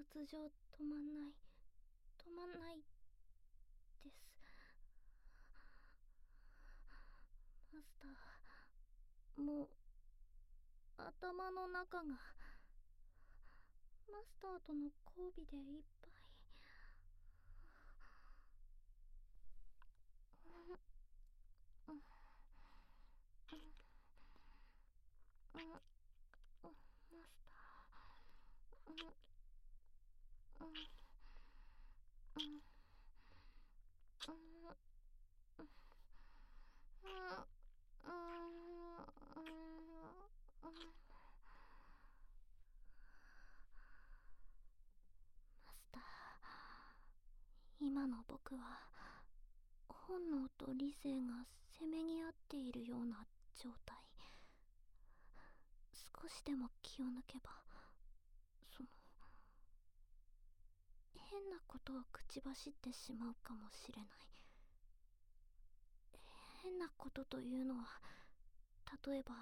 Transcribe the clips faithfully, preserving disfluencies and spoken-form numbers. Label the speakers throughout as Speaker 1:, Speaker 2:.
Speaker 1: 発情止まんない、止まんないです。マスター、もう頭の中がマスターとの交尾でいっぱい。うんうんうんうん、マスター、うんうんうんうんマスター、今の僕は本能と理性がせめぎ合っているような状態。少しでも気を抜けば、その変なことを口走ってしまうかもしれない。変なことというのは、例えば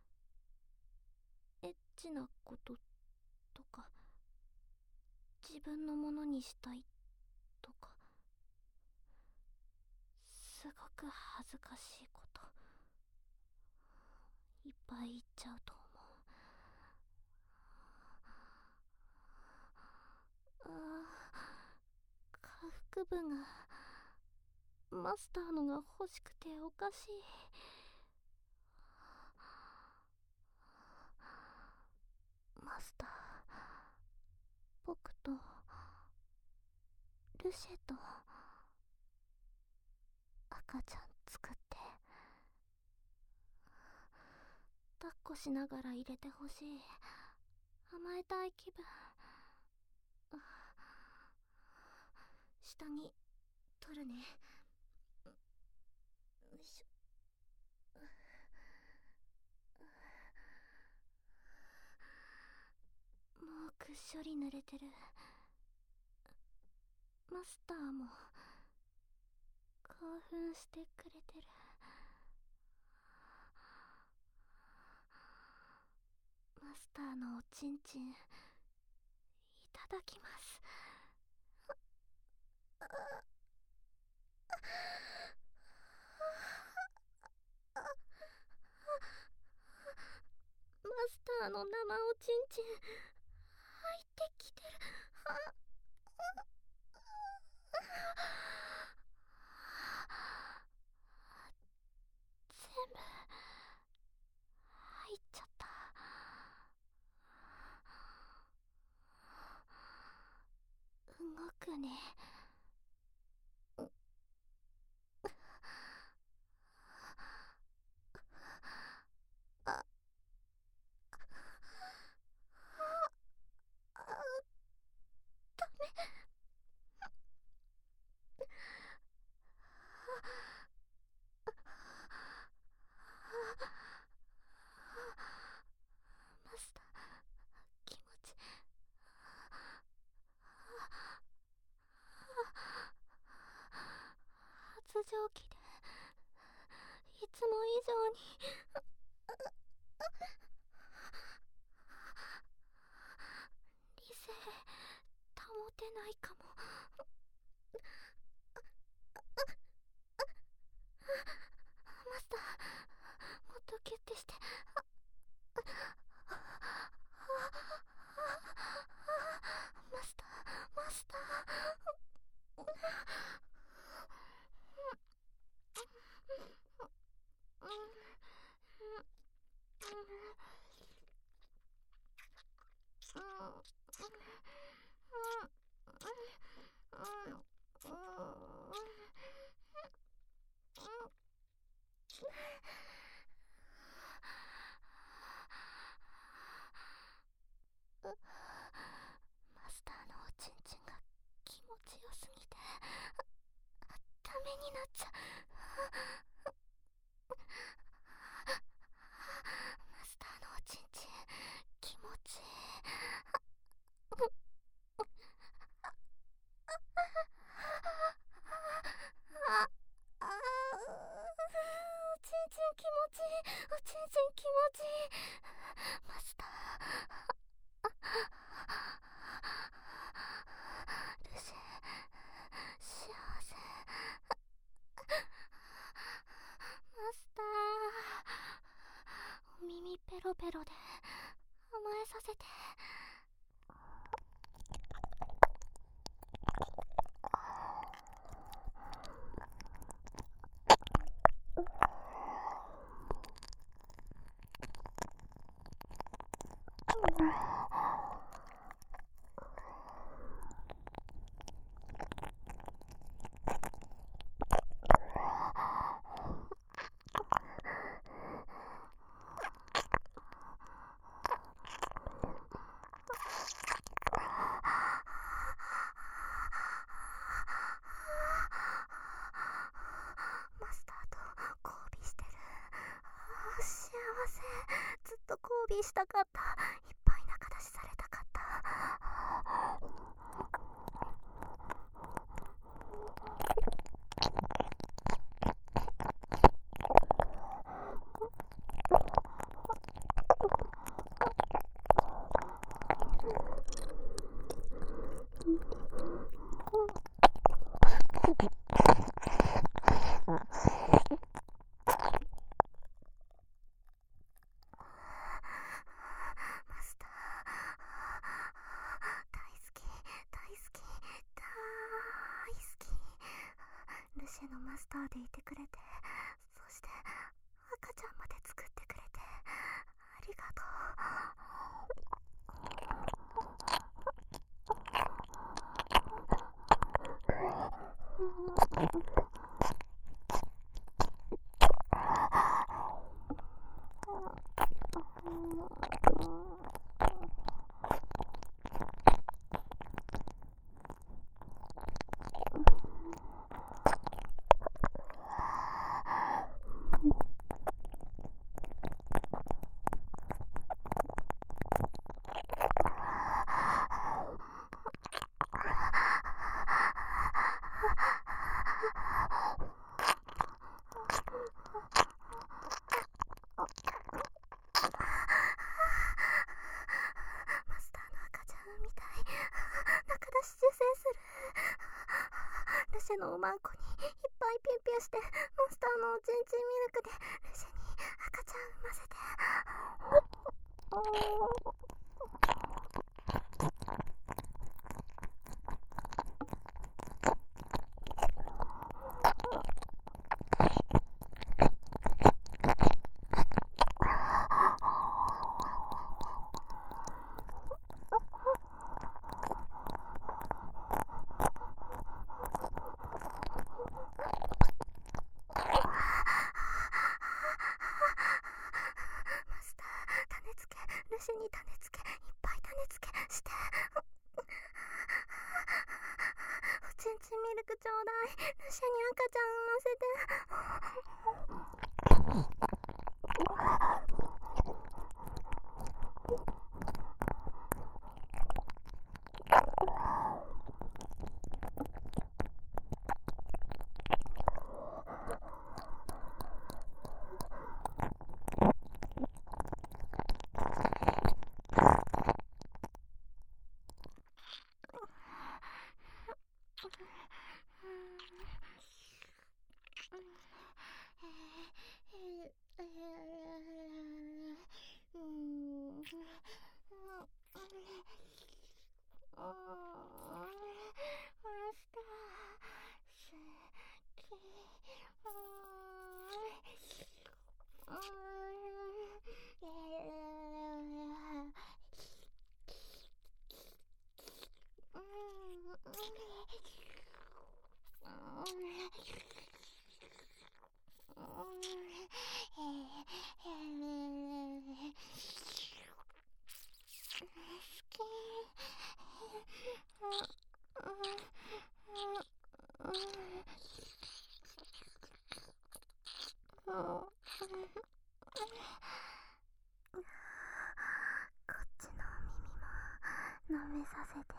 Speaker 1: エッチなこととか、自分のものにしたいとか、すごく恥ずかしいこといっぱい言っちゃうと思う。ああ、下腹部がマスターのが欲しくておかしい。マスター、僕とルシェと赤ちゃん作って、抱っこしながら入れてほしい。甘えたい気分。下に取るね。よいしょ。もうくっしょり濡れてる。マスターも興奮してくれてる。マスターのおちんちんいただきます。マスターの生おちんちん入ってきてる。全部入っちゃった。動くね。あ、ダメ。マスター、気持ち発情期でいつも以上に理性保てないかも。マスター、もっとキュッてして。マスター、マスター。 ピーしたかった。いっぱい仲出しされたかった。マスター、大好き、大好き、大好き。ルシェのマスターでいてくれて、そして赤ちゃんまで作ってくれてありがとう。マスターの赤ちゃんみたい。仲出し修正する。ルシェのおまんこにいっぱいピュンピュンして、マスターのおちんちんミルクでルシェに赤ちゃん産ませて。ルシェに種付け、いっぱい種付けして。おちんちんミルクちょうだい。ルシェに赤ちゃん産ませて。こっちのお耳も舐めさせて。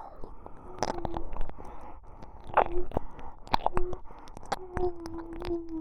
Speaker 1: うん。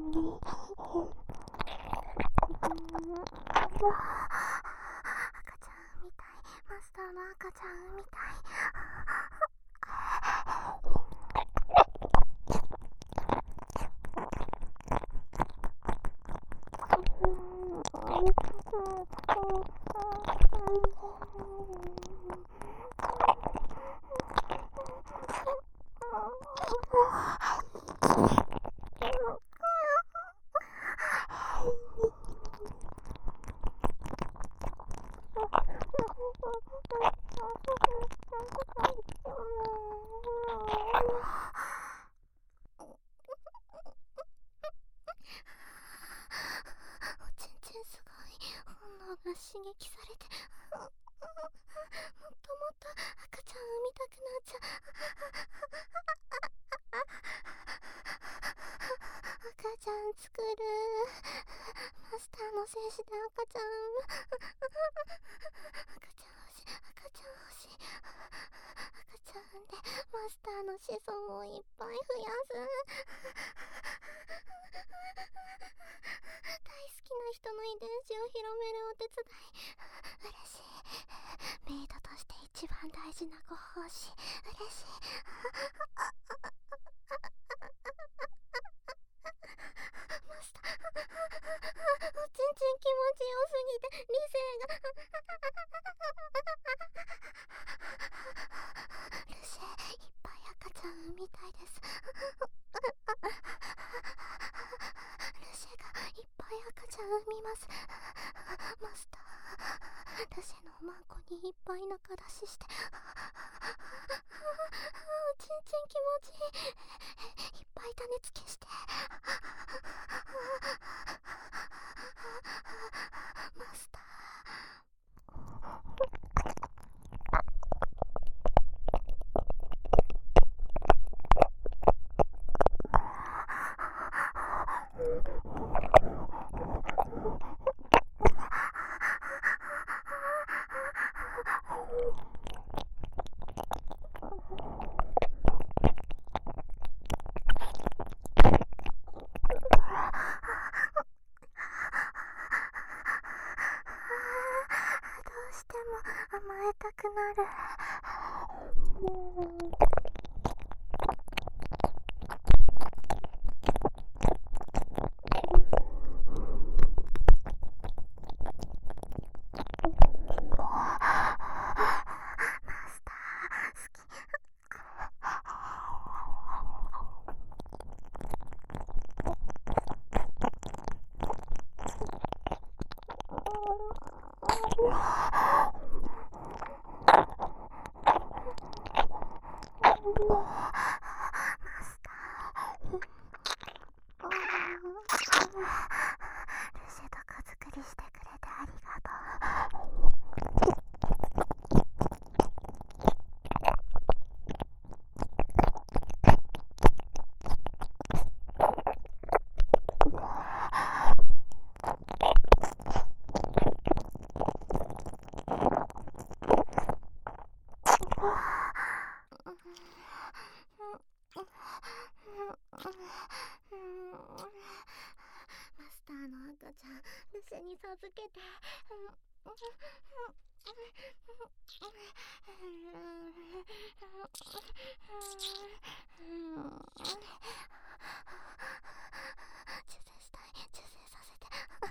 Speaker 1: 刺激されて、もっともっと赤ちゃん産みたくなっちゃう。赤ちゃん作る。マスターの精子で赤ちゃん産む。赤ちゃん欲しい、赤ちゃん欲しい。赤ちゃん産んでマスターの子孫をいっぱい増やす。大好きな人の遺伝子を広めるお手伝い。嬉しい。メイドとして一番大事なご奉仕。嬉しい。マスター、おちんちん気持ちよすぎて理性が。ルシェ、いっぱい赤ちゃん産みたいです。ルシェがいっぱい赤ちゃん産みます。マスター、ルシェのおまんこにいっぱい中出しして、おちんちん気持ちいい。いっぱい種付けして、マスター。どうしても甘えたくなる。ルシェと子作りしてくれてありがとう。マスターの赤ちゃん、ルシェに授けて。受精したい、受精させて。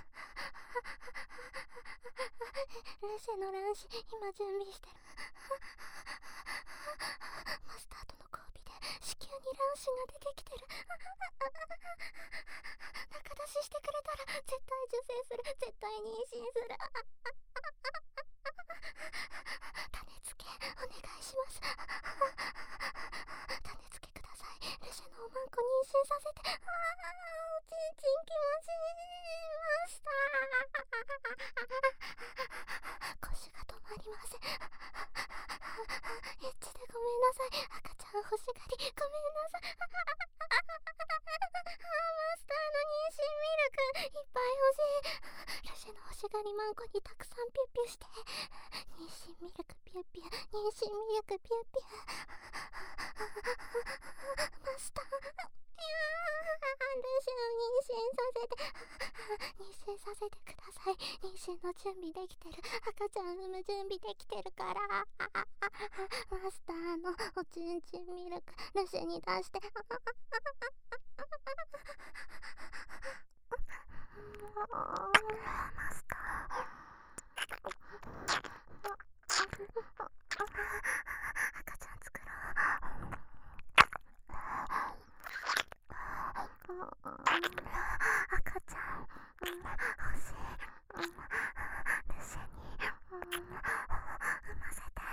Speaker 1: ルシェの卵子、今準備してる。マスターとの交尾で子宮に卵子が出てきてる。中出ししてくれたら絶対受精する、絶対妊娠する。種付けお願いします。種付けください。ルシェのおまんこ妊娠させて。あー、おちんちん気持ちいい。マスター、腰が止まりません。エッチでごめんなさい。赤ちゃん欲しがりごめんなさい。マスターの妊娠ミルクいっぱい欲しい。ルシェの欲しがりマンコにたくさんピュッピュして。妊娠ミルクピュッピュ、妊娠ミルクピュッピュ。マスター、いやー、ルシェを妊娠させて。妊娠させてください。妊娠の準備できてる。赤ちゃん産む準備できてるから。マスターのおちんちんミルクルシェに出して。マスター、赤ちゃん作ろう。赤ちゃん欲しい。ルシェに産ませて。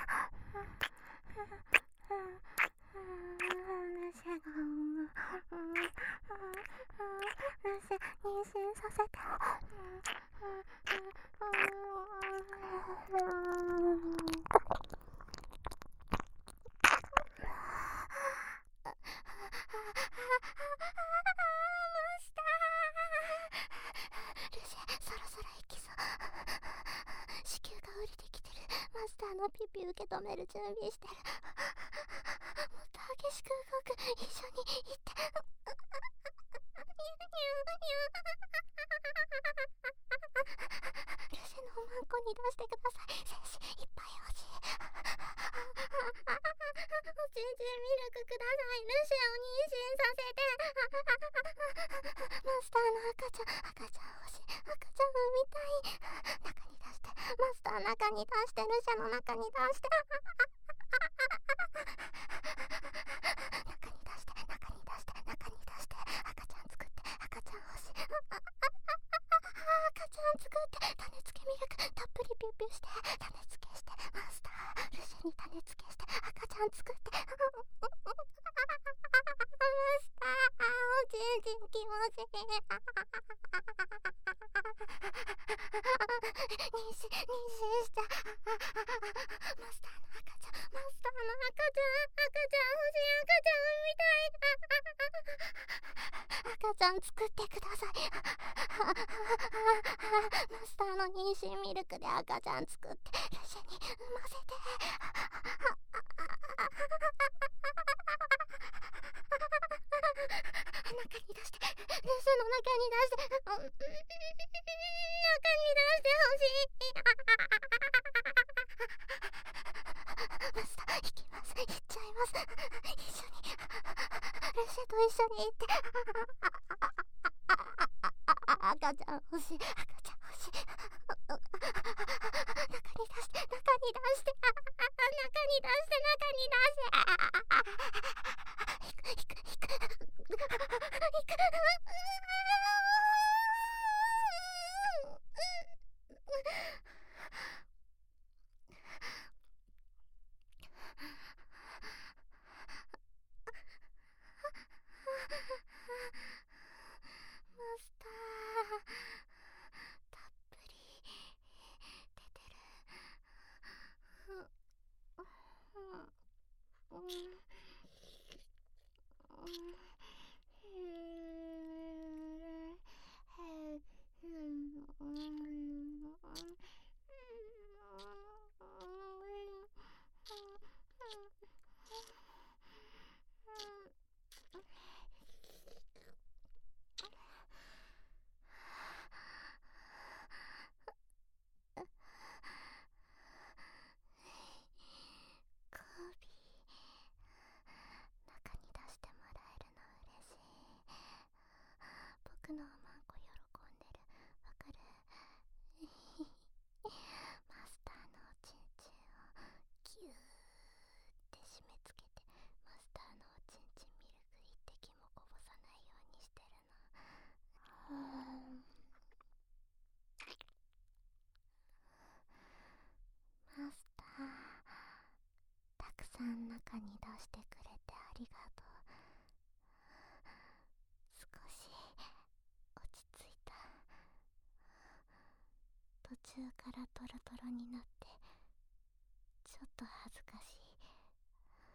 Speaker 1: ルシェが産む。ルシェ妊娠させて。 のピピ受け止める準備してる。もっと激しく動く。一緒に行って。ルシェのおまんこに出してください。精子いっぱい欲しい。おちんちんミルクください。ルシェを妊娠させて。マスターの赤ちゃん、赤ちゃん欲しい。赤ちゃん産みたい。中に出して、マスター中に出して、ルシェの中に出して。中に出して、中に出して、中に出して。赤ちゃん作って、赤ちゃん欲しい。赤ちゃん作って、種付けミルクたっぷりピューピューして、種付けして、マスター、ルシェに種付けして、赤ちゃん作って。マスター、おちんちん気持ちいい。妊娠、妊娠した。マスターの赤ちゃん、マスターの赤ちゃん、赤ちゃん欲しい、赤ちゃん産みたい。赤ちゃん作ってください。マスターの妊娠ミルクで赤ちゃん作って、ルシェに産ませて。中に出して、ルシェの中に出して、中に出してほしい。マスター、行きます。行っちゃいます。一緒に、ルシェと一緒に行って。赤ちゃん欲しい、赤ちゃん欲しい。中に出して、中に出して、中に出して、中に出して。引く、引く、引く。引く。マスター、たっぷり出てる。うんうんコビー、中に出してもらえるの嬉しい。僕のおまんこ喜んでる。わかる？マスターのおちんちんをギューって締め付けて、マスターのおちんちんミルク一滴もこぼさないようにしてるの。マスター、たくさん中に出してくれてありがとう。少し落ち着いた。途中からトロトロになってちょっと恥ずかしい。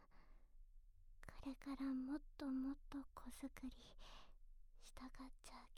Speaker 1: これからもっともっと子作りしたがっちゃう